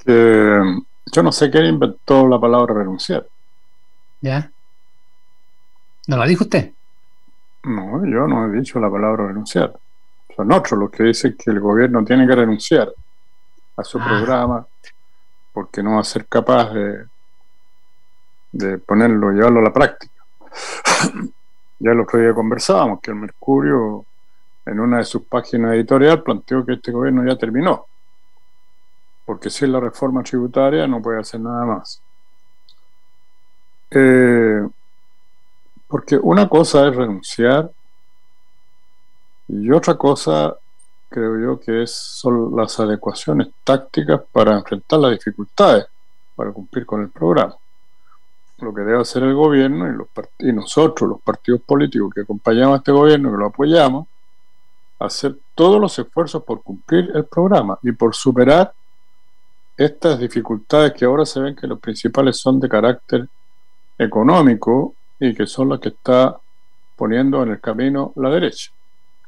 que yo no sé quién inventó la palabra renunciar. ¿Ya? ¿No lo dijo usted? No, yo no he dicho la palabra renunciar. Son otros los que dicen que el gobierno tiene que renunciar a su Ah, programa porque no va a ser capaz de ponerlo, llevarlo a la práctica. Ya el otro día conversábamos que el Mercurio, en una de sus páginas editorial, planteó que este gobierno ya terminó, porque sin la reforma tributaria no puede hacer nada más. Eh, Porque una cosa es renunciar y otra cosa, creo yo, son las adecuaciones tácticas para enfrentar las dificultades, para cumplir con el programa. Lo que debe hacer el gobierno y nosotros, los partidos políticos que acompañamos a este gobierno, que lo apoyamos, hacer todos los esfuerzos por cumplir el programa y por superar estas dificultades que ahora se ven que los principales son de carácter económico y que son las que está poniendo en el camino la derecha.